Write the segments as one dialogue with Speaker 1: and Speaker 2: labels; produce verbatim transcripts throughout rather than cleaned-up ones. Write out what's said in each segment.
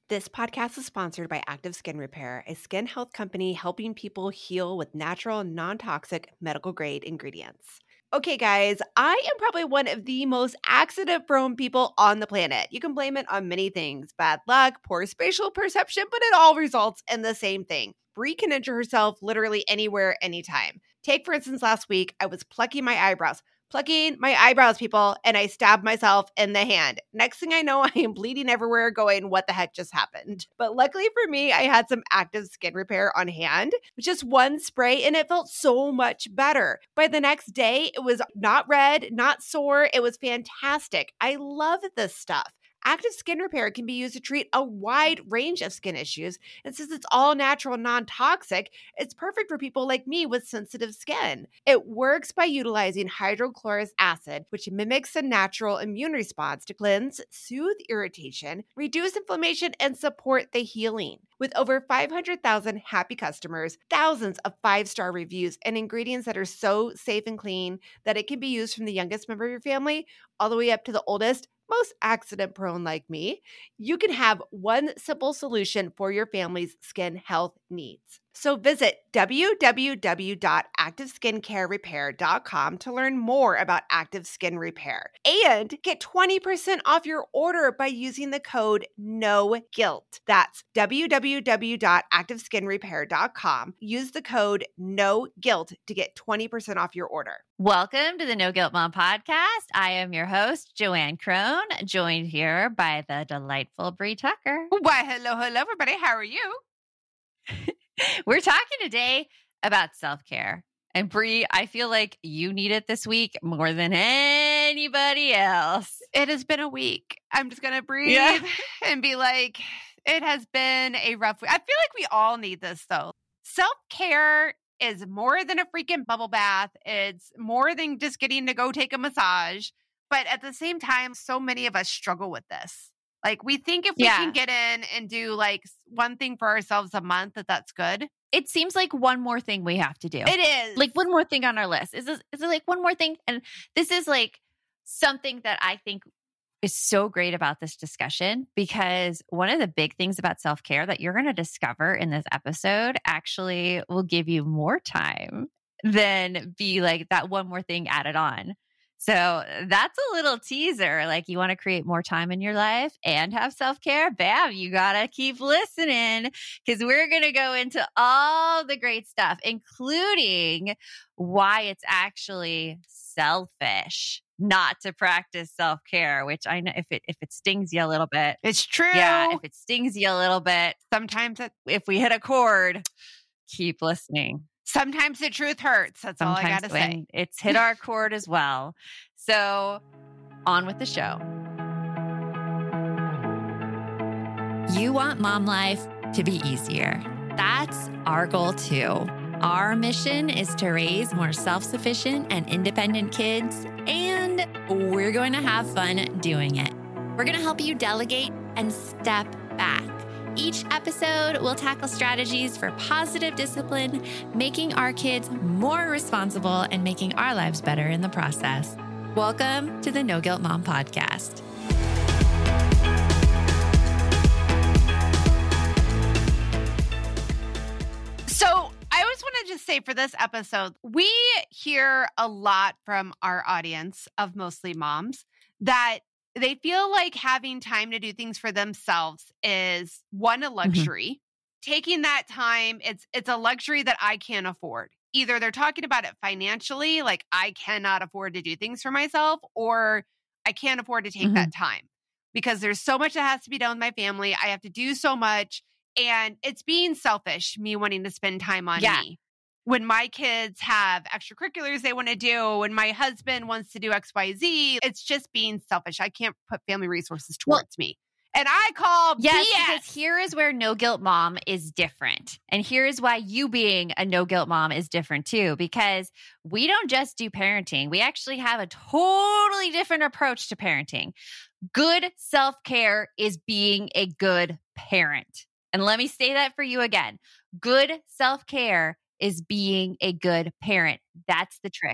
Speaker 1: This podcast is sponsored by Active Skin Repair, a skin health company helping people heal with natural, non-toxic, medical-grade ingredients. Okay, guys, I am probably one of the most accident-prone people on the planet. You can blame it on many things, bad luck, poor spatial perception, but it all results in the same thing. Brie can injure herself literally anywhere, anytime. Take, for instance, last week, I was plucking my eyebrows. Plucking my eyebrows, people, and I stabbed myself in the hand. Next thing I know, I am bleeding everywhere going, what the heck just happened? But luckily for me, I had some Active Skin Repair on hand, just one spray, and it felt so much better. By the next day, it was not red, not sore. It was fantastic. I love this stuff. Active Skin Repair can be used to treat a wide range of skin issues. And since it's all natural and non-toxic, it's perfect for people like me with sensitive skin. It works by utilizing hydrochloric acid, which mimics a natural immune response to cleanse, soothe irritation, reduce inflammation, and support the healing. With over five hundred thousand happy customers, thousands of five-star reviews, and ingredients that are so safe and clean that it can be used from the youngest member of your family all the way up to the oldest, most accident prone like me, you can have one simple solution for your family's skin health needs. So visit w w w dot active skincare repair dot com to learn more about Active Skin Repair and get twenty percent off your order by using the code NOGUILT. That's w w w dot active skin repair dot com. Use the code NOGUILT to get twenty percent off your order.
Speaker 2: Welcome to the No Guilt Mom podcast. I am your host, Joanne Crone, joined here by the delightful Brie Tucker.
Speaker 3: Why, hello, hello, everybody. How are you?
Speaker 2: We're talking today about self-care. And Brie, I feel like you need it this week more than anybody else.
Speaker 3: It has been a week. I'm just going to breathe
Speaker 2: Yeah.
Speaker 3: and be like, it has been a rough week. I feel like we all need this, though. Self-care is more than a freaking bubble bath. It's more than just getting to go take a massage. But at the same time, so many of us struggle with this. Like, we think if we
Speaker 2: Yeah.
Speaker 3: can get in and do like one thing for ourselves a month, that that's good.
Speaker 2: It seems like one more thing we have to do.
Speaker 3: It is.
Speaker 2: Like one more thing on our list. Is this, is it like one more thing? And this is like something that I think is so great about this discussion, because one of the big things about self-care that you're going to discover in this episode actually will give you more time than be like that one more thing added on. So that's a little teaser. Like, you want to create more time in your life and have self-care? Bam, you got to keep listening, because we're going to go into all the great stuff, including why it's actually selfish not to practice self-care, which I know if it if it stings you a little bit.
Speaker 3: It's true.
Speaker 2: Yeah, if it stings you a little bit,
Speaker 3: Sometimes it,
Speaker 2: if we hit a chord, keep listening.
Speaker 3: sometimes the truth hurts. That's all I got to
Speaker 2: when
Speaker 3: say.
Speaker 2: It's hit our chord as well. So on with the show. You want mom life to be easier. That's our goal too. Our mission is to raise more self-sufficient and independent kids, and we're going to have fun doing it. We're going to help you delegate and step back. Each episode will tackle strategies for positive discipline, making our kids more responsible and making our lives better in the process. Welcome to the No Guilt Mom podcast.
Speaker 3: So I always want to just say for this episode, we hear a lot from our audience of mostly moms that they feel like having time to do things for themselves is, one, a luxury. Mm-hmm. Taking that time, it's it's a luxury that I can't afford. Either they're talking about it financially, like I cannot afford to do things for myself, or I can't afford to take mm-hmm. that time because there's so much that has to be done with my family. I have to do so much. And it's being selfish, me wanting to spend time on
Speaker 2: yeah.
Speaker 3: me. When my kids have extracurriculars they want to do, when my husband wants to do X, Y, Z, it's just being selfish. I can't put family resources towards well, me. And I call
Speaker 2: yes,
Speaker 3: B S.
Speaker 2: Because here is where No Guilt Mom is different. And here is why you being a No Guilt Mom is different too. Because we don't just do parenting. We actually have a totally different approach to parenting. Good self-care is being a good parent. And let me say that for you again. Good self-care is being a good parent. That's the trick.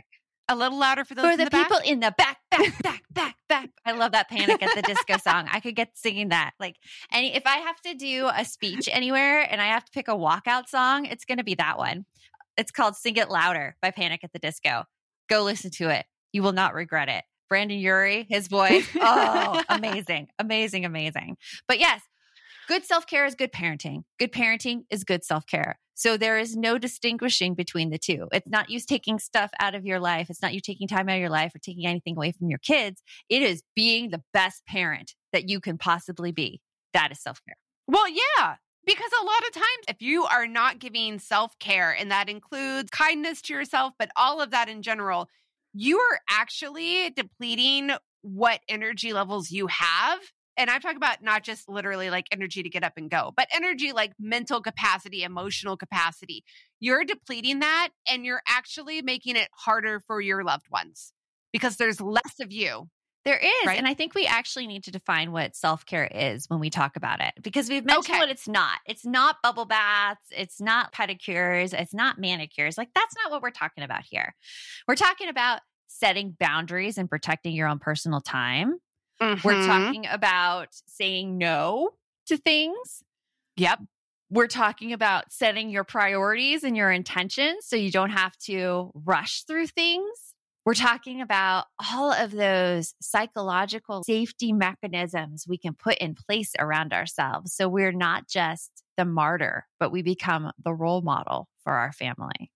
Speaker 3: A little louder for those
Speaker 2: For
Speaker 3: in
Speaker 2: the,
Speaker 3: the
Speaker 2: people
Speaker 3: back.
Speaker 2: in the back, back, back, back, back. I love that Panic at the Disco song. I could get singing that. Like, any if I have to do a speech anywhere and I have to pick a walkout song, it's going to be that one. It's called Sing It Louder by Panic at the Disco. Go listen to it. You will not regret it. Brandon Urie, his voice. Oh, amazing, amazing, amazing. But yes, good self-care is good parenting. Good parenting is good self-care. So there is no distinguishing between the two. It's not you taking stuff out of your life. It's not you taking time out of your life or taking anything away from your kids. It is being the best parent that you can possibly be. That is self-care.
Speaker 3: Well, yeah. Because a lot of times, if you are not giving self-care, and that includes kindness to yourself, but all of that in general, you are actually depleting what energy levels you have. And I'm talking about not just literally like energy to get up and go, but energy like mental capacity, emotional capacity. You're depleting that, and you're actually making it harder for your loved ones because there's less of you.
Speaker 2: There is.
Speaker 3: Right?
Speaker 2: And I think we actually need to define what self-care is when we talk about it, because we've mentioned
Speaker 3: Okay.
Speaker 2: what it's not. It's not bubble baths. It's not pedicures. It's not manicures. Like, that's not what we're talking about here. We're talking about setting boundaries and protecting your own personal time.
Speaker 3: Mm-hmm.
Speaker 2: We're talking about saying no to things.
Speaker 3: Yep.
Speaker 2: We're talking about setting your priorities and your intentions so you don't have to rush through things. We're talking about all of those psychological safety mechanisms we can put in place around ourselves. So we're not just the martyr, but we become the role model for our family.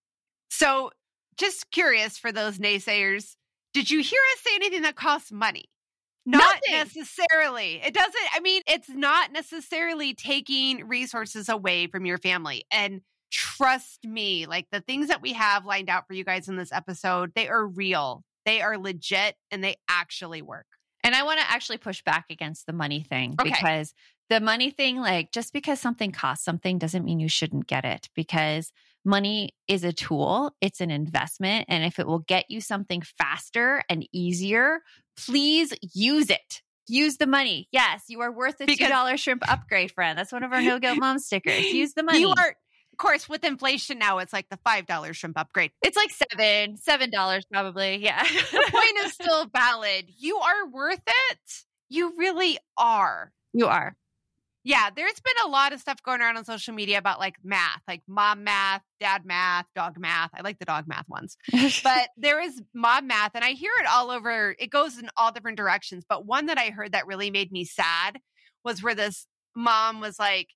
Speaker 3: So just curious for those naysayers, did you hear us say anything that costs money? Not
Speaker 2: Nothing.
Speaker 3: necessarily. It doesn't, I mean, it's not necessarily taking resources away from your family. And trust me, like the things that we have lined out for you guys in this episode, they are real. They are legit and they actually work.
Speaker 2: And I want to actually push back against the money thing,
Speaker 3: Okay.
Speaker 2: because the money thing, like, just because something costs something doesn't mean you shouldn't get it, because money is a tool. It's an investment. And if it will get you something faster and easier, please use it. Use the money. Yes, you are worth a
Speaker 3: Because-
Speaker 2: two dollars shrimp upgrade, friend. That's one of our No Guilt Mom stickers. Use the money.
Speaker 3: You are, of course, with inflation now, it's like the five dollars shrimp upgrade.
Speaker 2: It's like seven, seven dollars probably. Yeah.
Speaker 3: The point is still valid. You are worth it. You really are.
Speaker 2: You are.
Speaker 3: Yeah, there's been a lot of stuff going around on social media about like math, like mom math, dad math, dog math. I like the dog math ones. But there is mom math, and I hear it all over. It goes in all different directions. But one that I heard that really made me sad was where this mom was like,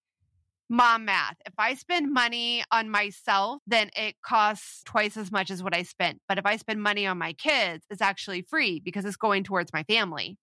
Speaker 3: mom math. If I spend money on myself, then it costs twice as much as what I spent. But if I spend money on my kids, it's actually free because it's going towards my family.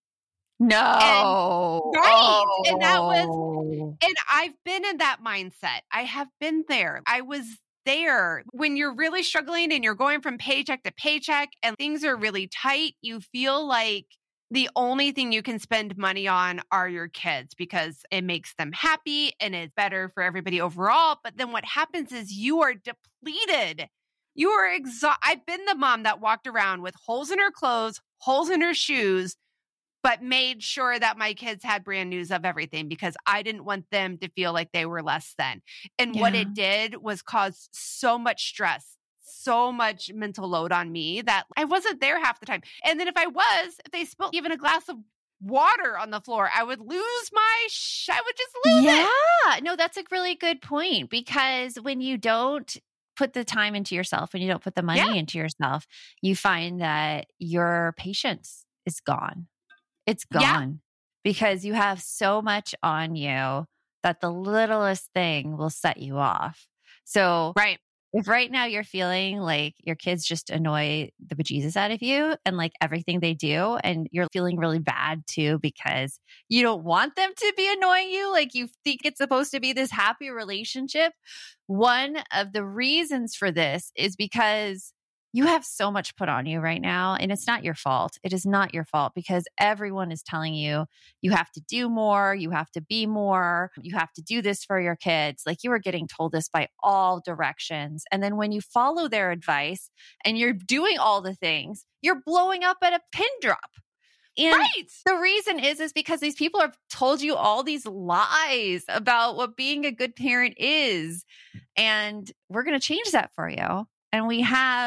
Speaker 2: No.
Speaker 3: And, right.
Speaker 2: Oh.
Speaker 3: And that was, and I've been in that mindset. I have been there. I was there when you're really struggling and you're going from paycheck to paycheck and things are really tight. You feel like the only thing you can spend money on are your kids because it makes them happy and it's better for everybody overall. But then what happens is you are depleted. You are exhausted. I've been the mom that walked around with holes in her clothes, holes in her shoes, but made sure that my kids had brand news of everything because I didn't want them to feel like they were less than. And what
Speaker 2: Yeah.
Speaker 3: it did was cause so much stress, so much mental load on me that I wasn't there half the time. And then if I was, if they spilled even a glass of water on the floor, I would lose my, sh- I would just lose
Speaker 2: yeah.
Speaker 3: it.
Speaker 2: No, that's a really good point, because when you don't put the time into yourself, when you don't put the money
Speaker 3: Yeah.
Speaker 2: into yourself, you find that your patience is gone. It's gone
Speaker 3: Yeah.
Speaker 2: because you have so much on you that the littlest thing will set you off. So
Speaker 3: Right.
Speaker 2: if right now you're feeling like your kids just annoy the bejesus out of you and like everything they do, and you're feeling really bad too because you don't want them to be annoying you, like you think it's supposed to be this happy relationship, one of the reasons for this is because you have so much put on you right now, and it's not your fault. It is not your fault because everyone is telling you, you have to do more, you have to be more, you have to do this for your kids. Like, you are getting told this by all directions. And then when you follow their advice and you're doing all the things, you're blowing up at a pin drop. And
Speaker 3: Right.
Speaker 2: the reason is, is because these people have told you all these lies about what being a good parent is. And we're going to change that for you. And we have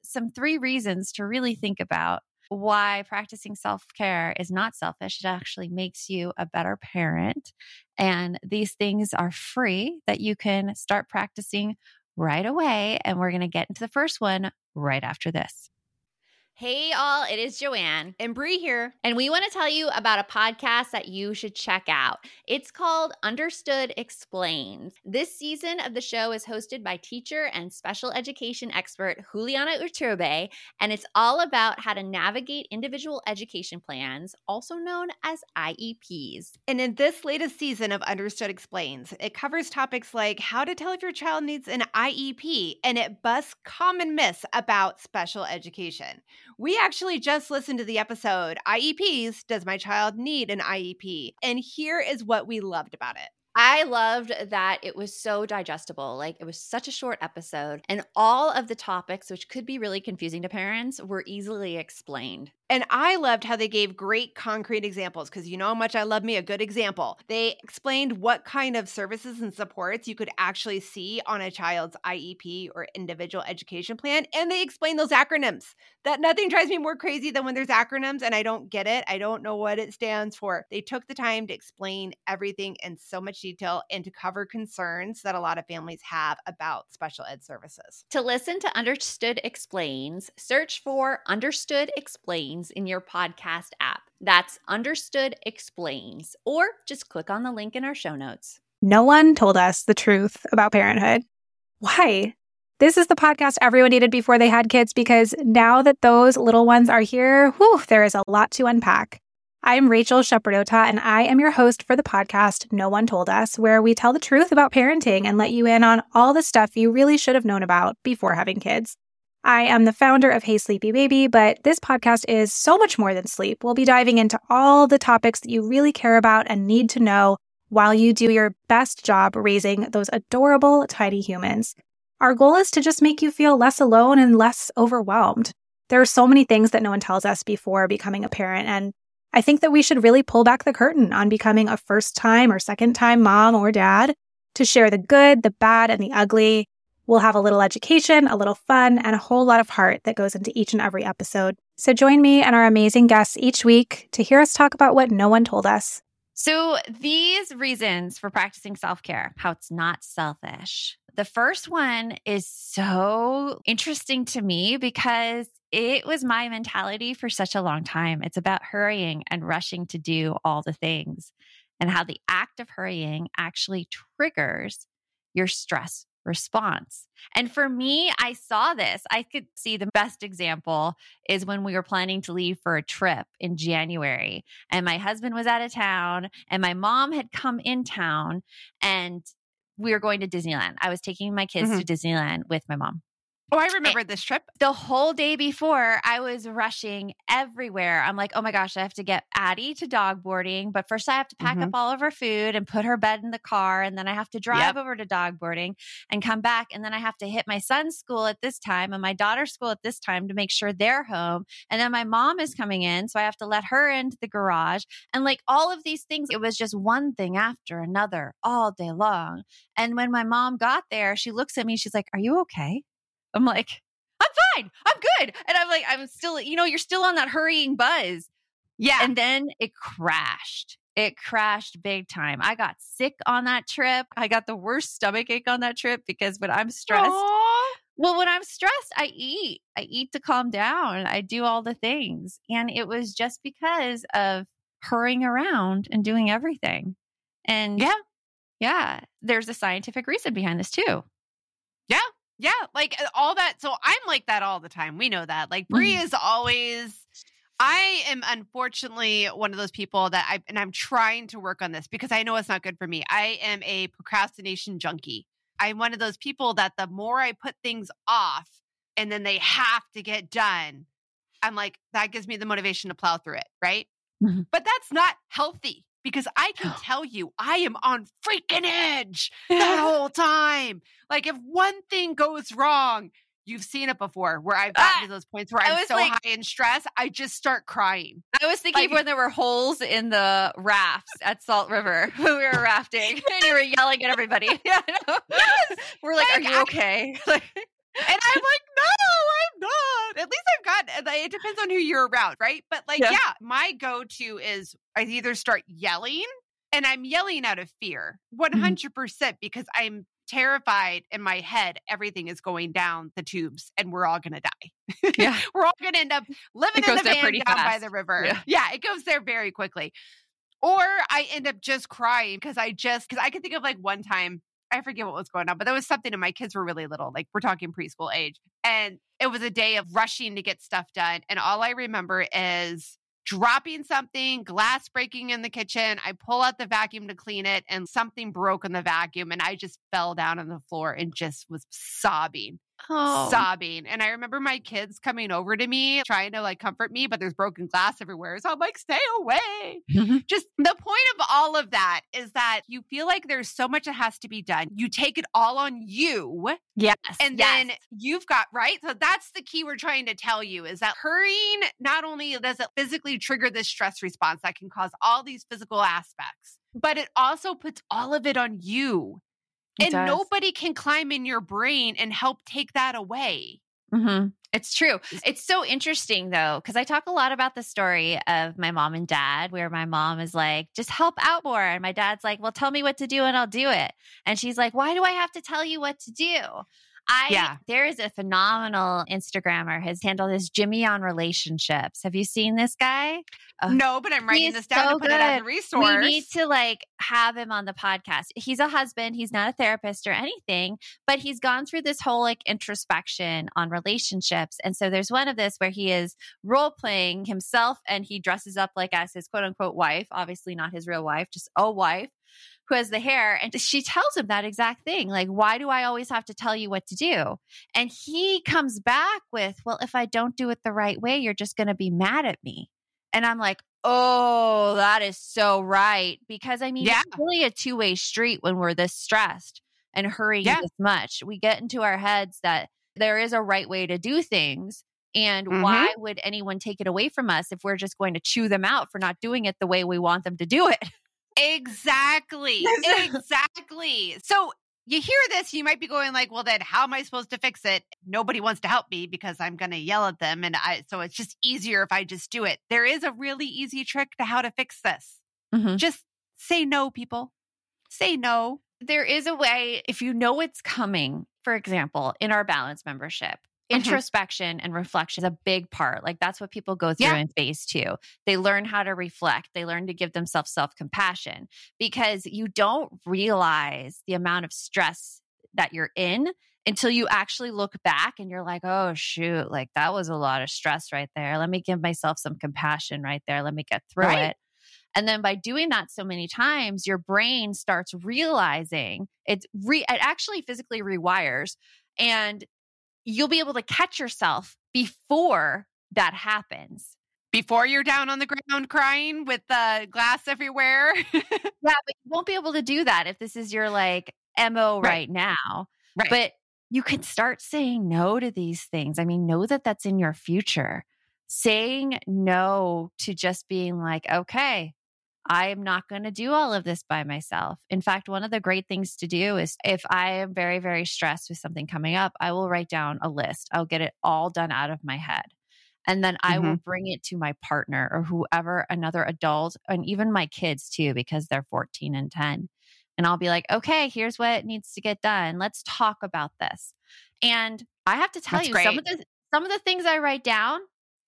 Speaker 2: some three reasons to really think about why practicing self-care is not selfish. It actually makes you a better parent. And these things are free that you can start practicing right away. And we're going to get into the first one right after this. Hey all, it is Joanne.
Speaker 1: And Bree here.
Speaker 2: And we want to tell you about a podcast that you should check out. It's called Understood Explains. This season of the show is hosted by teacher and special education expert Juliana Urturbe, and it's all about how to navigate individual education plans, also known as I E Ps.
Speaker 1: And in this latest season of Understood Explains, it covers topics like how to tell if your child needs an I E P, and it busts common myths about special education. We actually just listened to the episode, I E Ps, Does My Child Need an I E P? And here is what we loved about it.
Speaker 2: I loved that it was so digestible. Like, it was such a short episode, and all of the topics, which could be really confusing to parents, were easily explained.
Speaker 1: And I loved how they gave great concrete examples because you know how much I love me a good example. They explained what kind of services and supports you could actually see on a child's I E P or individual education plan. And they explained those acronyms. That nothing drives me more crazy than when there's acronyms and I don't get it. I don't know what it stands for. They took the time to explain everything in so much detail and to cover concerns that a lot of families have about special ed services.
Speaker 2: To listen to Understood Explains, search for Understood Explains in your podcast app. That's Understood Explains, or just click on the link in our show notes.
Speaker 4: No one told us the truth about parenthood. Why? This is the podcast everyone needed before they had kids, because now that those little ones are here, whew, there is a lot to unpack. I'm Rachel Shepardota, and I am your host for the podcast No One Told Us, where we tell the truth about parenting and let you in on all the stuff you really should have known about before having kids. I am the founder of Hey Sleepy Baby, but this podcast is so much more than sleep. We'll be diving into all the topics that you really care about and need to know while you do your best job raising those adorable, tiny humans. Our goal is to just make you feel less alone and less overwhelmed. There are so many things that no one tells us before becoming a parent, and I think that we should really pull back the curtain on becoming a first-time or second-time mom or dad to share the good, the bad, and the ugly. We'll have a little education, a little fun, and a whole lot of heart that goes into each and every episode. So join me and our amazing guests each week to hear us talk about what no one told us.
Speaker 2: So these reasons for practicing self-care, how it's not selfish. The first one is so interesting to me because it was my mentality for such a long time. It's about hurrying and rushing to do all the things, and how the act of hurrying actually triggers your stress response. And for me, I saw this. I could see the best example is when we were planning to leave for a trip in January, and my husband was out of town and my mom had come in town, and we were going to Disneyland. I was taking my kids
Speaker 3: Mhm.
Speaker 2: to Disneyland with my mom.
Speaker 3: Oh, I remember this trip.
Speaker 2: The whole day before, I was rushing everywhere. I'm like, oh my gosh, I have to get Addie to dog boarding, but first I have to pack
Speaker 3: Mhm.
Speaker 2: up all of her food and put her bed in the car. And then I have to drive
Speaker 3: Yep.
Speaker 2: over to dog boarding and come back. And then I have to hit my son's school at this time and my daughter's school at this time to make sure they're home. And then my mom is coming in, so I have to let her into the garage. And like all of these things, it was just one thing after another all day long. And when my mom got there, she looks at me, she's like, are you okay? I'm like, I'm fine. I'm good. And I'm like, I'm still, you know, you're still on that hurrying buzz.
Speaker 3: Yeah.
Speaker 2: And then it crashed. It crashed big time. I got sick on that trip. I got the worst stomach ache on that trip because when I'm stressed,
Speaker 3: Aw.
Speaker 2: well, when I'm stressed, I eat. I eat to calm down. I do all the things. And it was just because of hurrying around and doing everything. And
Speaker 3: Yeah.
Speaker 2: yeah, there's a scientific reason behind this too.
Speaker 3: Yeah. Yeah. Like uh, all that. So I'm like that all the time. We know that. Like Bree is always, I am unfortunately one of those people that I, and I'm trying to work on this because I know it's not good for me. I am a procrastination junkie. I'm one of those people that the more I put things off and then they have to get done, I'm like, that gives me the motivation to plow through it. Right.
Speaker 2: Mm-hmm.
Speaker 3: But that's not healthy. Because I can tell you, I am on freaking edge that whole time. Like if one thing goes wrong, you've seen it before where I've gotten
Speaker 2: Ah,
Speaker 3: to those points where
Speaker 2: I
Speaker 3: I'm
Speaker 2: was
Speaker 3: so
Speaker 2: like-
Speaker 3: high in stress, I just start crying.
Speaker 2: I was thinking
Speaker 3: Like-
Speaker 2: when there were holes in the rafts at Salt River when we were rafting and you were yelling at everybody. Yeah, I know.
Speaker 3: Yes.
Speaker 2: We're like,
Speaker 3: Like,
Speaker 2: are you
Speaker 3: I-
Speaker 2: okay? Like,
Speaker 3: And I'm like, no, I'm not. it depends on who you're around, right? But like,
Speaker 2: Yeah.
Speaker 3: yeah, my go-to is I either start yelling, and I'm yelling out of fear, one hundred percent, because I'm terrified in my head. Everything is going down the tubes and we're all going to die.
Speaker 2: Yeah.
Speaker 3: We're all going to end up living
Speaker 2: It
Speaker 3: in
Speaker 2: goes
Speaker 3: the
Speaker 2: there
Speaker 3: van
Speaker 2: pretty
Speaker 3: down by
Speaker 2: fast.
Speaker 3: the river.
Speaker 2: Yeah.
Speaker 3: yeah, it goes there very quickly. Or I end up just crying because I just, because I can think of like one time, I forget what was going on, but there was something and my kids were really little, like we're talking preschool age. And it was a day of rushing to get stuff done. And all I remember is dropping something, glass breaking in the kitchen. I pull out the vacuum to clean it and something broke in the vacuum. And I just fell down on the floor and just was sobbing.
Speaker 2: Oh.
Speaker 3: sobbing. And I remember my kids coming over to me, trying to like comfort me, but there's broken glass everywhere. So I'm like, stay away. Just the point of all of that is that you feel like there's so much that has to be done. You take it all on you.
Speaker 2: Yes.
Speaker 3: And
Speaker 2: yes.
Speaker 3: then you've got, right? So that's the key we're trying to tell you is that hurrying, not only does it physically trigger this stress response that can cause all these physical aspects, but it also puts all of it on you.
Speaker 2: It
Speaker 3: And
Speaker 2: does.
Speaker 3: nobody can climb in your brain and help take that away.
Speaker 2: Mm-hmm. It's true. It's so interesting though, because I talk a lot about the story of my mom and dad, where my mom is like, just help out more. And my dad's like, well, tell me what to do and I'll do it. And she's like, why do I have to tell you what to do? I,
Speaker 3: Yeah.
Speaker 2: There is a phenomenal Instagrammer. His handle is Jimmy on Relationships. Have you seen this guy? Oh,
Speaker 3: No, but I'm writing
Speaker 2: he's
Speaker 3: this down
Speaker 2: so
Speaker 3: to put it as a
Speaker 2: good.
Speaker 3: resource.
Speaker 2: We need to like have him on the podcast. He's a husband. He's not a therapist or anything, but he's gone through this whole like introspection on relationships. And so there's one of this where he is role playing himself and he dresses up like as his quote unquote wife, obviously not his real wife, just a wife who has the hair. And she tells him that exact thing. Like, why do I always have to tell you what to do? And he comes back with, well, if I don't do it the right way, you're just going to be mad at me. And I'm like, oh, that is so right. Because I mean,
Speaker 3: Yeah.
Speaker 2: it's really a two-way street when we're this stressed and hurrying
Speaker 3: Yeah.
Speaker 2: this much. We get into our heads that there is a right way to do things. And
Speaker 3: Mhm.
Speaker 2: why would anyone take it away from us if we're just going to chew them out for not doing it the way we want them to do it?
Speaker 3: Exactly. exactly. So you hear this, you might be going like, well, then how am I supposed to fix it? Nobody wants to help me because I'm going to yell at them. And I, so it's just easier if I just do it. There is a really easy trick to how to fix this.
Speaker 2: Mhm.
Speaker 3: Just say no, people. Say no.
Speaker 2: There is a way, if you know it's coming, for example, in our balance membership,
Speaker 3: Mhm.
Speaker 2: introspection and reflection is a big part. Like that's what people go through
Speaker 3: Yeah.
Speaker 2: in phase two. They learn how to reflect. They learn to give themselves self-compassion because you don't realize the amount of stress that you're in until you actually look back and you're like, oh, shoot, like that was a lot of stress right there. Let me give myself some compassion right there. Let me get through
Speaker 3: Right.
Speaker 2: it. And then by doing that so many times, your brain starts realizing it's re- it actually physically rewires, and you'll be able to catch yourself before that happens.
Speaker 3: Before you're down on the ground crying with the glass everywhere.
Speaker 2: Yeah, but you won't be able to do that if this is your like M O right,
Speaker 3: Right.
Speaker 2: now.
Speaker 3: Right.
Speaker 2: But you can start saying no to these things. I mean, know that that's in your future. Saying no to just being like, okay, I am not going to do all of this by myself. In fact, one of the great things to do is if I am very, very stressed with something coming up, I will write down a list. I'll get it all done out of my head. And then I will bring it to my partner or whoever, another adult, and even my kids too, because they're fourteen and ten. And I'll be like, okay, here's what needs to get done. Let's talk about this. And I have to tell
Speaker 3: That's
Speaker 2: you,
Speaker 3: great.
Speaker 2: some of the some of the things I write down,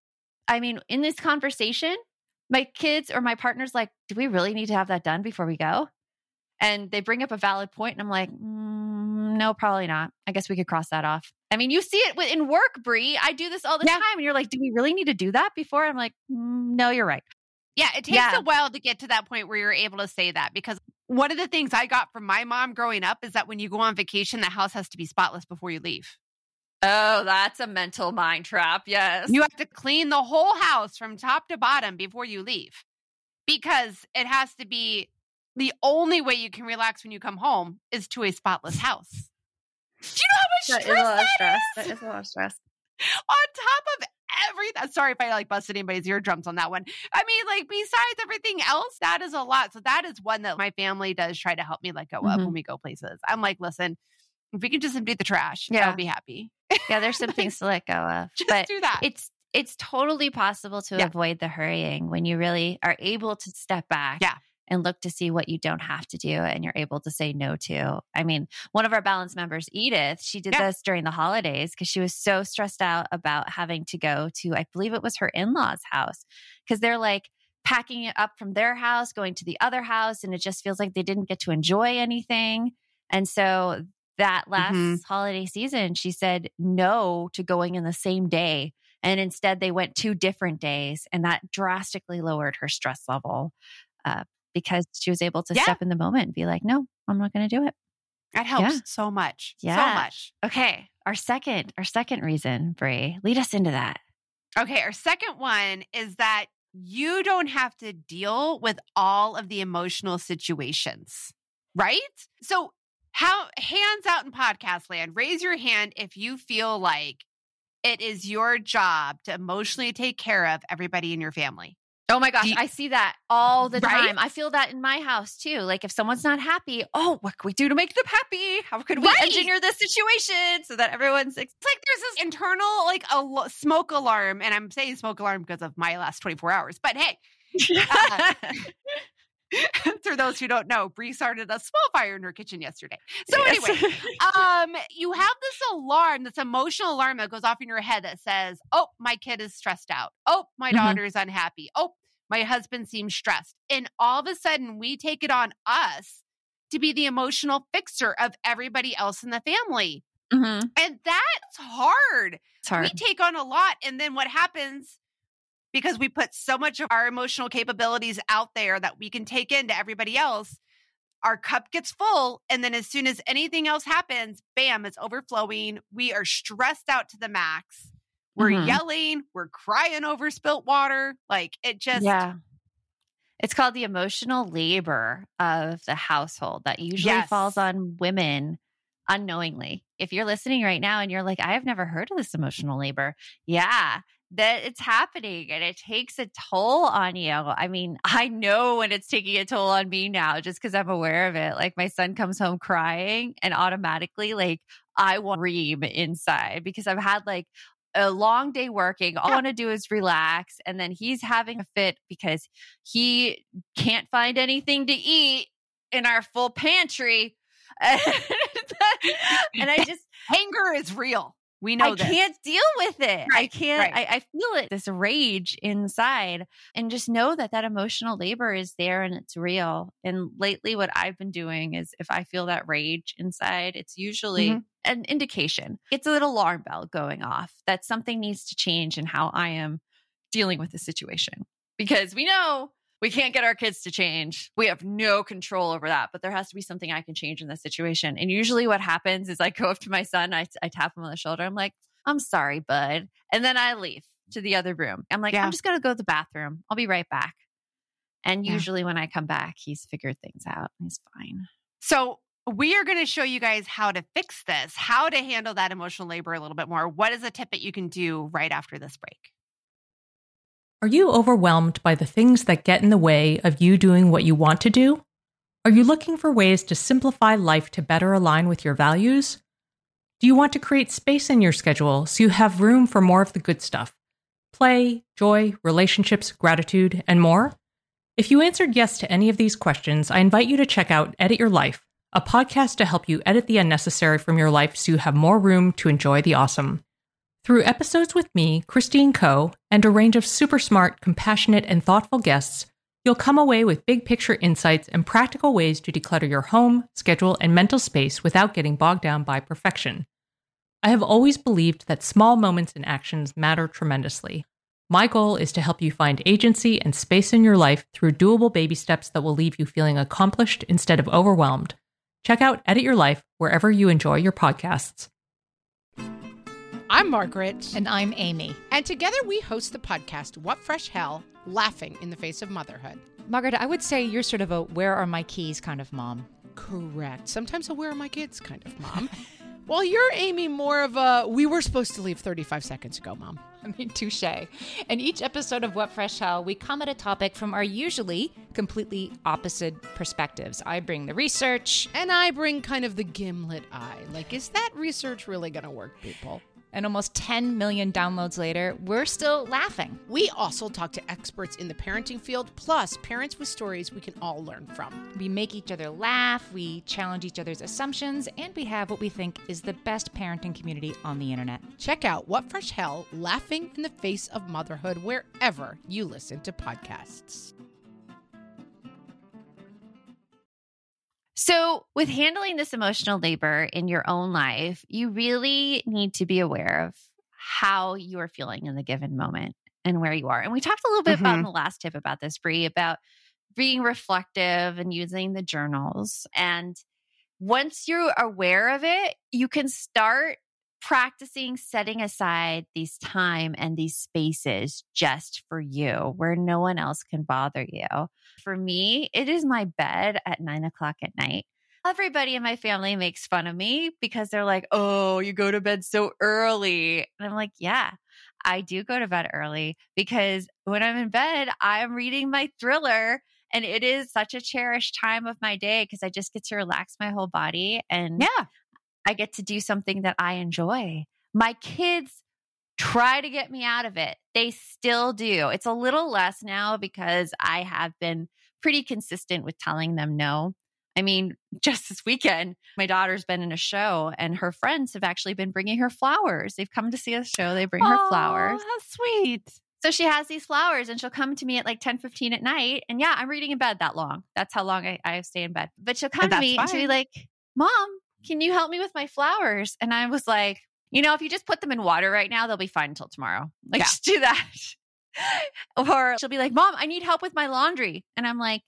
Speaker 2: I mean, in this conversation, my kids or my partner's like, do we really need to have that done before we go? And they bring up a valid point, and I'm like, mm, no, probably not. I guess we could cross that off. I mean, you see it wi- in work, Brie. I do this all the
Speaker 3: Yeah.
Speaker 2: time, and you're like, do we really need to do that before? I'm like, mm, no, you're right.
Speaker 3: Yeah, it takes
Speaker 2: Yeah.
Speaker 3: a while to get to that point where you're able to say that, because one of the things I got from my mom growing up is that when you go on vacation, the house has to be spotless before you leave.
Speaker 2: Oh, that's a mental mind trap. Yes.
Speaker 3: You have to clean the whole house from top to bottom before you leave, because it has to be the only way you can relax when you come home is to a spotless house. Do you know how much stress that is?
Speaker 2: That is a lot of stress.
Speaker 3: On top of everything. Sorry if I like busted anybody's eardrums on that one. I mean, like besides everything else, that is a lot. So that is one that my family does try to help me let go of
Speaker 2: Mhm.
Speaker 3: when we go places. I'm like, listen, if we can just empty the trash,
Speaker 2: Yeah.
Speaker 3: I'll be happy.
Speaker 2: Yeah, there's some things to let go of.
Speaker 3: Just
Speaker 2: but
Speaker 3: do that.
Speaker 2: it's it's totally possible to
Speaker 3: Yeah.
Speaker 2: avoid the hurrying when you really are able to step back
Speaker 3: Yeah.
Speaker 2: and look to see what you don't have to do and you're able to say no to. I mean, one of our balance members, Edith, she did
Speaker 3: Yeah.
Speaker 2: this during the holidays because she was so stressed out about having to go to, I believe it was her in-laws' house, because they're like packing it up from their house, going to the other house, and it just feels like they didn't get to enjoy anything. And so that last
Speaker 3: Mhm.
Speaker 2: holiday season, she said no to going in the same day. And instead, they went two different days. And that drastically lowered her stress level uh, because she was able to
Speaker 3: Yeah.
Speaker 2: step in the moment and be like, no, I'm not going to do it.
Speaker 3: That helps
Speaker 2: Yeah.
Speaker 3: so much.
Speaker 2: Yeah.
Speaker 3: So much.
Speaker 2: Okay. Our second, our second reason, Brie, lead us into that.
Speaker 3: Okay. Our second one is that you don't have to deal with all of the emotional situations, right? So, how, hands out in podcast land, raise your hand if you feel like it is your job to emotionally take care of everybody in your family.
Speaker 2: Oh my gosh,
Speaker 3: Do you-
Speaker 2: I see that all the
Speaker 3: Right?
Speaker 2: time. I feel that in my house too. Like if someone's not happy, oh, what can we do to make them happy? How could we
Speaker 3: Right.
Speaker 2: engineer this situation so that everyone's ex-
Speaker 3: It's like there's this internal like a al- smoke alarm, and I'm saying smoke alarm because of my last twenty-four hours. But hey, uh, for those who don't know, Brie started a small fire in her kitchen yesterday. So
Speaker 2: Yes.
Speaker 3: anyway, um, you have this alarm, this emotional alarm that goes off in your head that says, "Oh, my kid is stressed out. Oh, my
Speaker 2: Mhm.
Speaker 3: daughter is unhappy. Oh, my husband seems stressed." And all of a sudden, we take it on us to be the emotional fixer of everybody else in the family.
Speaker 2: Mhm.
Speaker 3: And that's hard.
Speaker 2: It's hard.
Speaker 3: We take on a lot. And then what happens, because we put so much of our emotional capabilities out there that we can take into everybody else, our cup gets full. And then as soon as anything else happens, bam, it's overflowing. We are stressed out to the max. We're
Speaker 2: Mhm.
Speaker 3: yelling. We're crying over spilt water. Like it just,
Speaker 2: Yeah. It's called the emotional labor of the household that usually
Speaker 3: Yes.
Speaker 2: falls on women unknowingly. If you're listening right now and you're like, I have never heard of this emotional labor. Yeah, that it's happening and it takes a toll on you. I mean, I know when it's taking a toll on me now just because I'm aware of it. Like my son comes home crying and automatically like I want to scream inside because I've had like a long day working. All I want to do is relax. And then he's having a fit because he can't find anything to eat in our full pantry. And I just,
Speaker 3: anger is real. We know
Speaker 2: I
Speaker 3: this.
Speaker 2: can't deal with it. I
Speaker 3: Right,
Speaker 2: can't,
Speaker 3: right.
Speaker 2: I, I feel it, this rage inside, and just know that that emotional labor is there and it's real. And lately, what I've been doing is if I feel that rage inside, it's usually
Speaker 3: Mhm.
Speaker 2: an indication. It's an alarm bell going off that something needs to change in how I am dealing with the situation. Because we know we can't get our kids to change. We have no control over that, but there has to be something I can change in this situation. And usually what happens is I go up to my son, I, I tap him on the shoulder. I'm like, I'm sorry, bud. And then I leave to the other room. I'm like,
Speaker 3: Yeah.
Speaker 2: I'm just going to go to the bathroom. I'll be right back. And
Speaker 3: Yeah.
Speaker 2: usually when I come back, he's figured things out. He's fine.
Speaker 3: So we are going to show you guys how to fix this, how to handle that emotional labor a little bit more. What is a tip that you can do right after this break?
Speaker 5: Are you overwhelmed by the things that get in the way of you doing what you want to do? Are you looking for ways to simplify life to better align with your values? Do you want to create space in your schedule so you have room for more of the good stuff? Play, joy, relationships, gratitude, and more? If you answered yes to any of these questions, I invite you to check out Edit Your Life, a podcast to help you edit the unnecessary from your life so you have more room to enjoy the awesome. Through episodes with me, Christine Coe, and a range of super smart, compassionate, and thoughtful guests, you'll come away with big picture insights and practical ways to declutter your home, schedule, and mental space without getting bogged down by perfection. I have always believed that small moments and actions matter tremendously. My goal is to help you find agency and space in your life through doable baby steps that will leave you feeling accomplished instead of overwhelmed. Check out Edit Your Life wherever you enjoy your podcasts.
Speaker 6: I'm Margaret.
Speaker 7: And I'm Amy.
Speaker 6: And together we host the podcast, What Fresh Hell? Laughing in the Face of Motherhood.
Speaker 7: Margaret, I would say you're sort of a where are my keys kind of mom.
Speaker 6: Correct. Sometimes a where are my kids kind of mom. Well, you're, Amy, more of a we were supposed to leave thirty-five seconds ago, mom.
Speaker 7: I mean, touche. In each episode of What Fresh Hell, we come at a topic from our usually completely opposite perspectives. I bring the research.
Speaker 6: And I bring kind of the gimlet eye. Like, is that research really going to work, people?
Speaker 7: And almost ten million downloads later, we're still laughing.
Speaker 6: We also talk to experts in the parenting field, plus parents with stories we can all learn from.
Speaker 7: We make each other laugh, we challenge each other's assumptions, and we have what we think is the best parenting community on the internet.
Speaker 6: Check out What Fresh Hell, Laughing in the Face of Motherhood, wherever you listen to podcasts.
Speaker 2: So, with handling this emotional labor in your own life, you really need to be aware of how you are feeling in the given moment and where you are. And we talked a little bit
Speaker 3: Mm-hmm.
Speaker 2: about in the last tip about this, Brie, about being reflective and using the journals. And once you're aware of it, you can start practicing setting aside these time and these spaces just for you where no one else can bother you. For me, it is my bed at nine o'clock at night. Everybody in my family makes fun of me because they're like, oh, you go to bed so early. And I'm like, yeah, I do go to bed early because when I'm in bed, I'm reading my thriller. And it is such a cherished time of my day because I just get to relax my whole body. And
Speaker 3: Yeah.
Speaker 2: I get to do something that I enjoy. My kids try to get me out of it. They still do. It's a little less now because I have been pretty consistent with telling them no. I mean, just this weekend, my daughter's been in a show and her friends have actually been bringing her flowers. They've come to see a show. They bring her flowers.
Speaker 3: How sweet.
Speaker 2: So she has these flowers and she'll come to me at like ten fifteen at night. And yeah, I'm reading in bed that long. That's how long I, I stay in bed. But she'll come
Speaker 3: And
Speaker 2: to
Speaker 3: that's
Speaker 2: me and she'll be
Speaker 3: fine.
Speaker 2: like, Mom, can you help me with my flowers? And I was like, you know, if you just put them in water right now, they'll be fine until tomorrow. Like,
Speaker 3: Yeah.
Speaker 2: just do that. Or she'll be like, Mom, I need help with my laundry. And I'm like,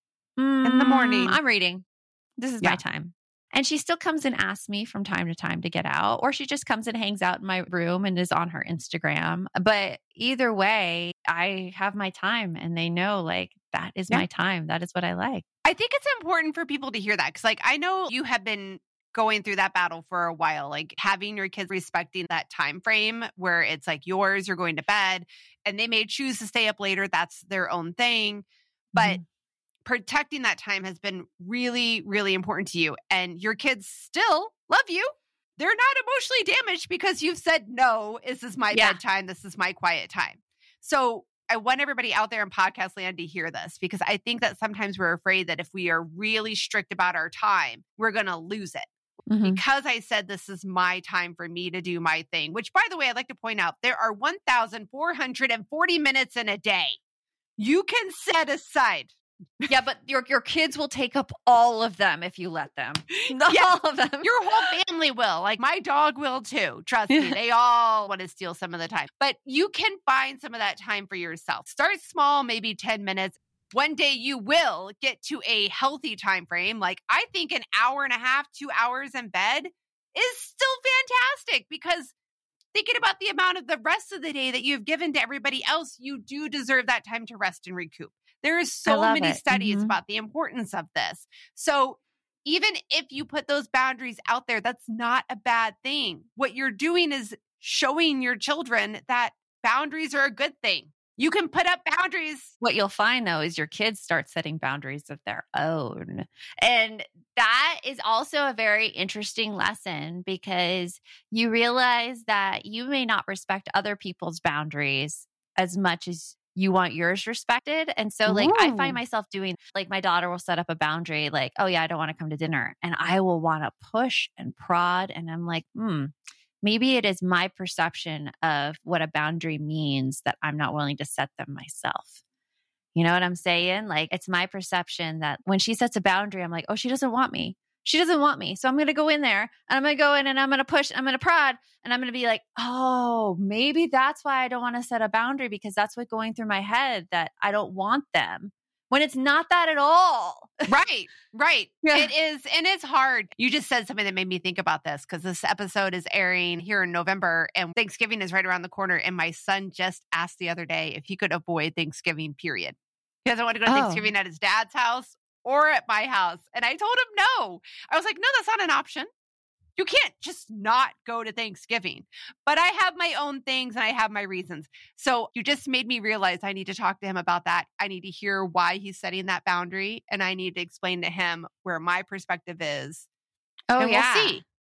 Speaker 3: In the morning.
Speaker 2: "Mm, I'm reading. This is
Speaker 3: Yeah.
Speaker 2: my time. And she still comes and asks me from time to time to get out, or she just comes and hangs out in my room and is on her Instagram. But either way, I have my time and they know like that is
Speaker 3: Yeah.
Speaker 2: my time. That is what I like.
Speaker 3: I think it's important for people to hear that because, like, I know you have been going through that battle for a while, like having your kids respecting that time frame where it's like yours, you're going to bed, and they may choose to stay up later. That's their own thing. But
Speaker 2: Mhm.
Speaker 3: protecting that time has been really, really important to you. And your kids still love you. They're not emotionally damaged because you've said, no, this is my
Speaker 2: Yeah.
Speaker 3: bedtime. This is my quiet time. So I want everybody out there in podcast land to hear this because I think that sometimes we're afraid that if we are really strict about our time, we're going to lose it.
Speaker 2: Mhm.
Speaker 3: Because I said this is my time for me to do my thing, which, by the way, I'd like to point out there are one thousand four hundred forty minutes in a day. You can set aside.
Speaker 2: Yeah, but your your kids will take up all of them if you let them.
Speaker 3: Yes.
Speaker 2: All of them.
Speaker 3: Your whole family will. Like my dog will too. Trust me. They all want to steal some of the time. But you can find some of that time for yourself. Start small, maybe ten minutes. One day you will get to a healthy time frame. Like I think an hour and a half, two hours in bed is still fantastic because thinking about the amount of the rest of the day that you've given to everybody else, you do deserve that time to rest and recoup. There is
Speaker 2: I
Speaker 3: so
Speaker 2: love
Speaker 3: many
Speaker 2: it.
Speaker 3: studies
Speaker 2: Mhm.
Speaker 3: about the importance of this. So even if you put those boundaries out there, that's not a bad thing. What you're doing is showing your children that boundaries are a good thing. You can put up boundaries.
Speaker 2: What you'll find though is your kids start setting boundaries of their own. And that is also a very interesting lesson because you realize that you may not respect other people's boundaries as much as you want yours respected. And so like I
Speaker 3: Ooh.
Speaker 2: find myself doing like my daughter will set up a boundary like, oh yeah, I don't want to come to dinner. And I will want to push and prod. And I'm like, hmm, maybe it is my perception of what a boundary means that I'm not willing to set them myself. You know what I'm saying? Like it's my perception that when she sets a boundary, I'm like, oh, she doesn't want me. She doesn't want me. So I'm going to go in there and I'm going to go in and I'm going to push, I'm going to prod and I'm going to be like, oh, maybe that's why I don't want to set a boundary because that's what's going through my head that I don't want them when it's not that at all.
Speaker 3: Right, right.
Speaker 2: Yeah.
Speaker 3: It is, and it's hard. You just said something that made me think about this because this episode is airing here in November and Thanksgiving is right around the corner. And my son just asked the other day if he could avoid Thanksgiving, period. He doesn't want to go to
Speaker 2: Oh.
Speaker 3: Thanksgiving at his dad's house or at my house. And I told him no. I was like, no, that's not an option. You can't just not go to Thanksgiving. But I have my own things and I have my reasons. So you just made me realize I need to talk to him about that. I need to hear why he's setting that boundary. And I need to explain to him where my perspective is.
Speaker 2: Oh,
Speaker 3: and
Speaker 2: yeah.
Speaker 3: we'll see.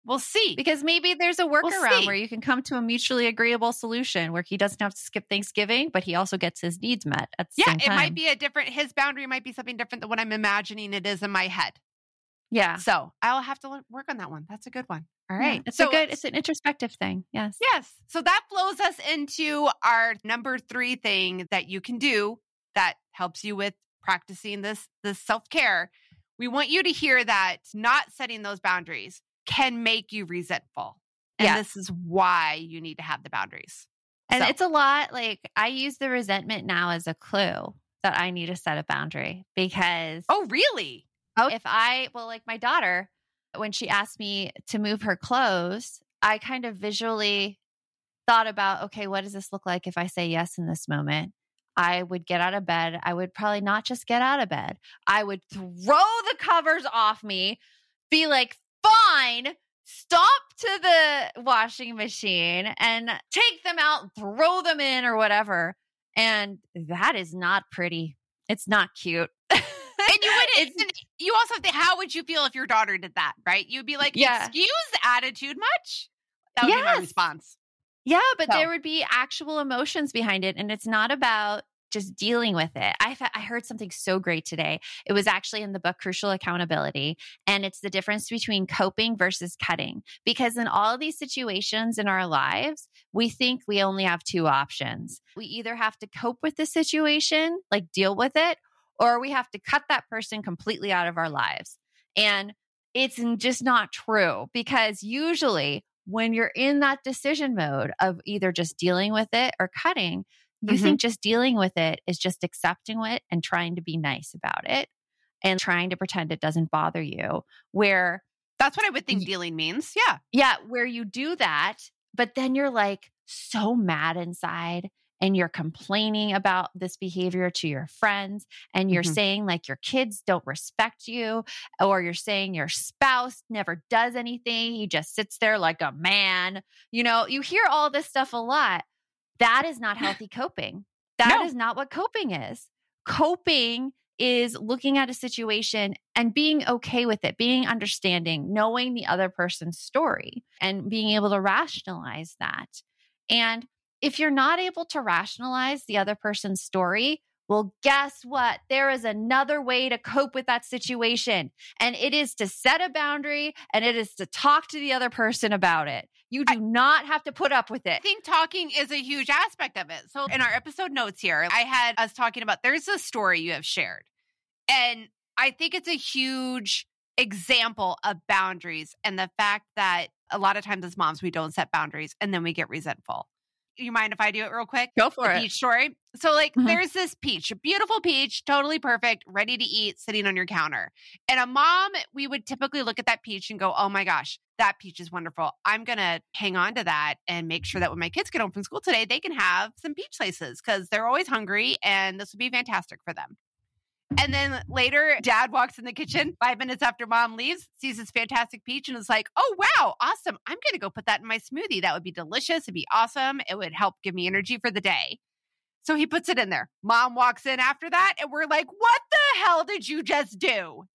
Speaker 3: We'll see.
Speaker 2: Because maybe there's a workaround
Speaker 3: see.
Speaker 2: where you can come to a mutually agreeable solution where he doesn't have to skip Thanksgiving, but he also gets his needs met at the
Speaker 3: Yeah,
Speaker 2: same
Speaker 3: it
Speaker 2: time.
Speaker 3: might be a different, his boundary might be something different than what I'm imagining it is in my head.
Speaker 2: Yeah.
Speaker 3: So I'll have to le- work on that one. That's a good one. All
Speaker 2: Yeah,
Speaker 3: right.
Speaker 2: It's
Speaker 3: so
Speaker 2: a good, it's an introspective thing. Yes.
Speaker 3: Yes. So that flows us into our number three thing that you can do that helps you with practicing this, this self-care. We want you to hear that not setting those boundaries can make you resentful. And
Speaker 2: Yeah.
Speaker 3: this is why you need to have the boundaries.
Speaker 2: And
Speaker 3: So-
Speaker 2: it's a lot like I use the resentment now as a clue that I need to set a boundary because
Speaker 3: Oh, really?
Speaker 2: oh, if I, well, like my daughter, when she asked me to move her clothes, I kind of visually thought about, okay, what does this look like if I say yes in this moment? I would get out of bed. I would probably not just get out of bed. I would throw the covers off me, be like, fine, stop to the washing machine and take them out, and throw them in or whatever. And that is not pretty. It's not cute.
Speaker 3: And you wouldn't, and you also think, how would you feel if your daughter did that, right? You'd be like,
Speaker 2: Yeah.
Speaker 3: excuse attitude much? That would be my
Speaker 2: Yes.
Speaker 3: response.
Speaker 2: Yeah, but
Speaker 3: So-
Speaker 2: there would be actual emotions behind it. And it's not about just dealing with it. I, I heard something so great today. It was actually in the book Crucial Accountability. And it's the difference between coping versus cutting. Because in all of these situations in our lives, we think we only have two options. We either have to cope with the situation, like deal with it, or we have to cut that person completely out of our lives. And it's just not true because usually when you're in that decision mode of either just dealing with it or cutting, you
Speaker 3: Mhm.
Speaker 2: think just dealing with it is just accepting it and trying to be nice about it and trying to pretend it doesn't bother you. Where,
Speaker 3: That's what I would think
Speaker 2: Ye-
Speaker 3: dealing means. Yeah.
Speaker 2: yeah, where you do that, but then you're like so mad inside and you're complaining about this behavior to your friends and you're
Speaker 3: Mhm.
Speaker 2: saying like your kids don't respect you or you're saying your spouse never does anything. He just sits there like a man. You know, you hear all this stuff a lot. That is not healthy coping. That
Speaker 3: No.
Speaker 2: is not what coping is. Coping is looking at a situation and being okay with it, being understanding, knowing the other person's story and being able to rationalize that. And if you're not able to rationalize the other person's story, well, guess what? There is another way to cope with that situation. And it is to set a boundary and it is to talk to the other person about it. You do not have to put up with
Speaker 3: I
Speaker 2: it.
Speaker 3: think talking is a huge aspect of it. So in our episode notes here, I had us talking about there's a story you have shared. And I think it's a huge example of boundaries and the fact that a lot of times as moms, we don't set boundaries and then we get resentful. You mind if I do it real quick?
Speaker 2: Go for
Speaker 3: The
Speaker 2: it.
Speaker 3: peach story. So like
Speaker 2: Mhm.
Speaker 3: there's this peach, a beautiful peach, totally perfect, ready to eat, sitting on your counter. And a mom, we would typically look at that peach and go, oh my gosh, that peach is wonderful. I'm going to hang on to that and make sure that when my kids get home from school today, they can have some peach slices because they're always hungry and this would be fantastic for them. And then later, dad walks in the kitchen five minutes after mom leaves, sees this fantastic peach and is like, oh, wow, awesome. I'm going to go put that in my smoothie. That would be delicious. It'd be awesome. It would help give me energy for the day. So he puts it in there. Mom walks in after that and we're like, what the hell did you just do?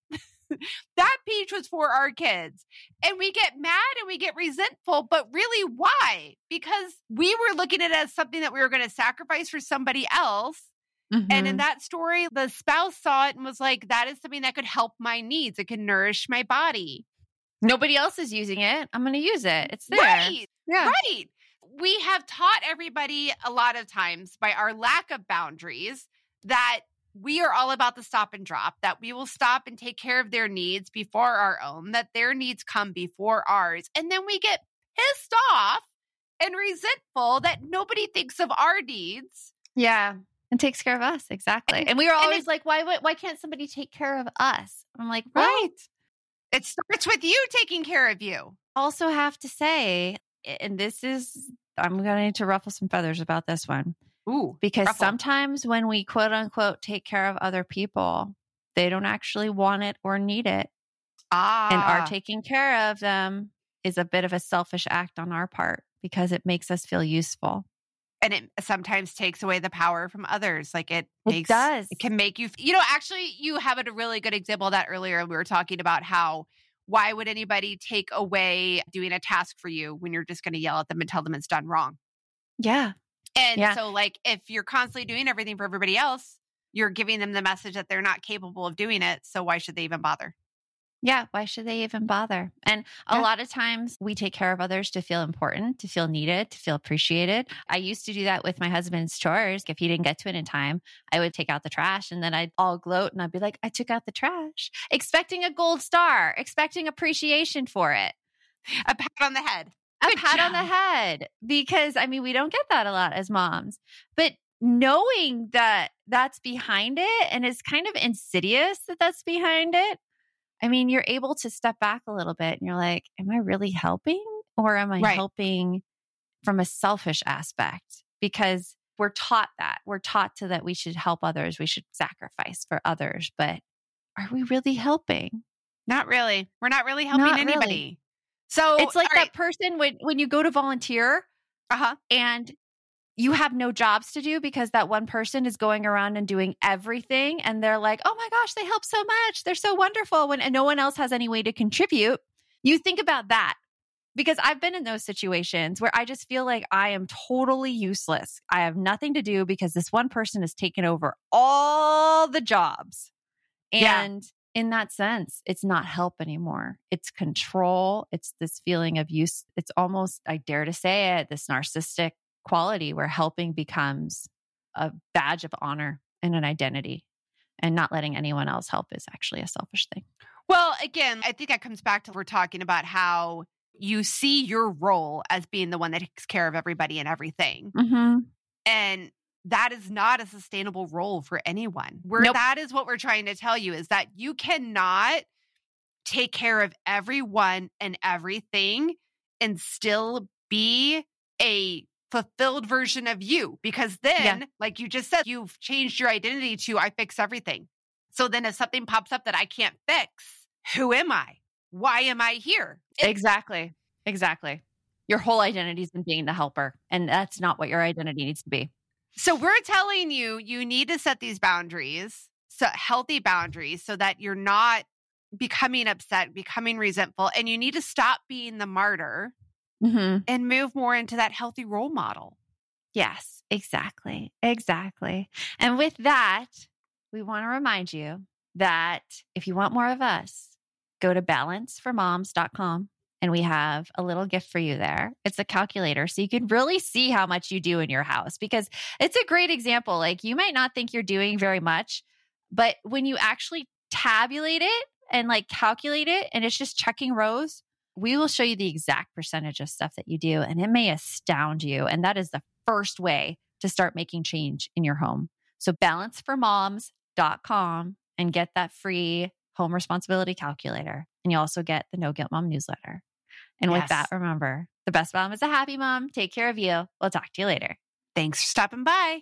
Speaker 3: That peach was for our kids. And we get mad and we get resentful, but really why? Because we were looking at it as something that we were going to sacrifice for somebody else. And in
Speaker 2: Mhm.
Speaker 3: that story, the spouse saw it and was like, that is something that could help my needs. It can nourish my body.
Speaker 2: Nobody else is using it. I'm going to use it. It's there.
Speaker 3: Right.
Speaker 2: Yeah.
Speaker 3: Right. We have taught everybody a lot of times by our lack of boundaries that we are all about the stop and drop, that we will stop and take care of their needs before our own, that their needs come before ours. And then we get pissed off and resentful that nobody thinks of our needs.
Speaker 2: Yeah. And takes care of us. Exactly.
Speaker 3: And-
Speaker 2: And, we were
Speaker 3: and
Speaker 2: always
Speaker 3: it-
Speaker 2: like, why, why, why can't somebody take care of us? I'm like, well,
Speaker 3: Right. It starts with you taking care of you.
Speaker 2: also have to say, and this is, I'm going to need to ruffle some feathers about this one.
Speaker 3: Ooh.
Speaker 2: Because
Speaker 3: Ruffle.
Speaker 2: sometimes when we quote unquote take care of other people, they don't actually want it or need it.
Speaker 3: Ah.
Speaker 2: And our taking care of them is a bit of a selfish act on our part because it makes us feel useful.
Speaker 3: and it sometimes takes away the power from others. Like it,
Speaker 2: It
Speaker 3: makes,
Speaker 2: does.
Speaker 3: It can make you, you know, actually you have a really good example of that earlier. We were talking about how why would anybody take away doing a task for you when you're just going to yell at them and tell them it's done wrong?
Speaker 2: Yeah.
Speaker 3: And
Speaker 2: Yeah.
Speaker 3: so like, if you're constantly doing everything for everybody else, you're giving them the message that they're not capable of doing it. So why should they even bother?
Speaker 2: Yeah. Why should they even bother? And a
Speaker 3: Yeah.
Speaker 2: lot of times we take care of others to feel important, to feel needed, to feel appreciated. I used to do that with my husband's chores. If he didn't get to it in time, I would take out the trash and then I'd all gloat and I'd be like, I took out the trash, expecting a gold star, expecting appreciation for it.
Speaker 3: A pat on the head.
Speaker 2: A
Speaker 3: Good
Speaker 2: pat on the
Speaker 3: job.
Speaker 2: head. Because I mean, we don't get that a lot as moms, but knowing that that's behind it and it's kind of insidious that that's behind it. I mean, you're able to step back a little bit and you're like, am I really helping or am I
Speaker 3: Right.
Speaker 2: helping from a selfish aspect? Because we're taught that. We're taught to that we should help others. We should sacrifice for others. But are we really helping?
Speaker 3: Not really. We're not really helping
Speaker 2: Not really.
Speaker 3: anybody. So
Speaker 2: It's like
Speaker 3: all
Speaker 2: that
Speaker 3: right.
Speaker 2: person when, when you go to volunteer
Speaker 3: Uh-huh.
Speaker 2: and you have no jobs to do because that one person is going around and doing everything. And they're like, oh my gosh, they help so much. They're so wonderful when and no one else has any way to contribute. You think about that because I've been in those situations where I just feel like I am totally useless. I have nothing to do because this one person has taken over all the jobs.
Speaker 3: Yeah.
Speaker 2: And in that sense, it's not help anymore. It's control. It's this feeling of use. It's almost, I dare to say it, this narcissistic quality where helping becomes a badge of honor and an identity, and not letting anyone else help is actually a selfish thing.
Speaker 3: Well, again, I think that comes back to we're talking about how you see your role as being the one that takes care of everybody and everything.
Speaker 2: Mm-hmm.
Speaker 3: And that is not a sustainable role for anyone. We're,
Speaker 2: Nope.
Speaker 3: That is what we're trying to tell you, is that you cannot take care of everyone and everything and still be a fulfilled version of you. Because then,
Speaker 2: Yeah.
Speaker 3: like you just said, you've changed your identity to I fix everything. So then if something pops up that I can't fix, who am I? Why am I here? It-
Speaker 2: Exactly. Exactly. Your whole identity is in being the helper, and that's not what your identity needs to be.
Speaker 3: So we're telling you, you need to set these boundaries, so healthy boundaries, so that you're not becoming upset, becoming resentful, and you need to stop being the martyr
Speaker 2: Mm-hmm.
Speaker 3: and move more into that healthy role model.
Speaker 2: Yes, exactly. Exactly. And with that, we want to remind you that if you want more of us, go to balance for moms dot com and we have a little gift for you there. It's a calculator so you can really see how much you do in your house, because it's a great example. Like, you might not think you're doing very much, but when you actually tabulate it and like calculate it and it's just checking rows, we will show you the exact percentage of stuff that you do, and it may astound you. And that is the first way to start making change in your home. So balance for moms dot com and get that free home responsibility calculator. And you also get the No Guilt Mom newsletter. And with
Speaker 3: Yes.
Speaker 2: that, remember, the best mom is a happy mom. Take care of you. We'll talk to you later.
Speaker 3: Thanks for stopping by.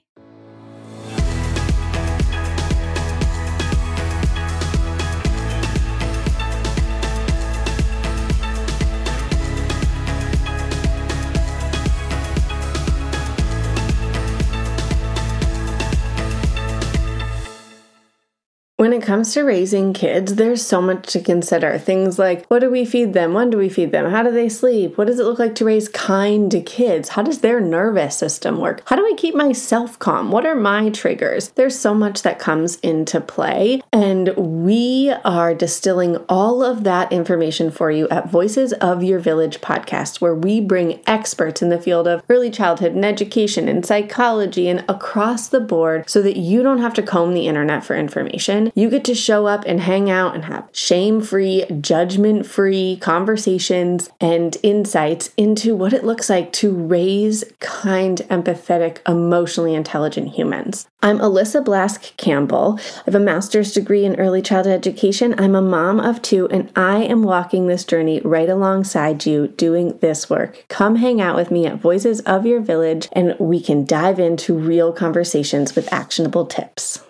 Speaker 8: When it comes to raising kids, there's so much to consider. Things like, what do we feed them? When do we feed them? How do they sleep? What does it look like to raise kind kids? How does their nervous system work? How do I keep myself calm? What are my triggers? There's so much that comes into play, and we are distilling all of that information for you at Voices of Your Village podcast, where we bring experts in the field of early childhood and education and psychology and across the board so that you don't have to comb the internet for information. You get to show up and hang out and have shame-free, judgment-free conversations and insights into what it looks like to raise kind, empathetic, emotionally intelligent humans. I'm Alyssa Blask Campbell. I have a master's degree in early childhood education. I'm a mom of two, and I am walking this journey right alongside you doing this work. Come hang out with me at Voices of Your Village, and we can dive into real conversations with actionable tips.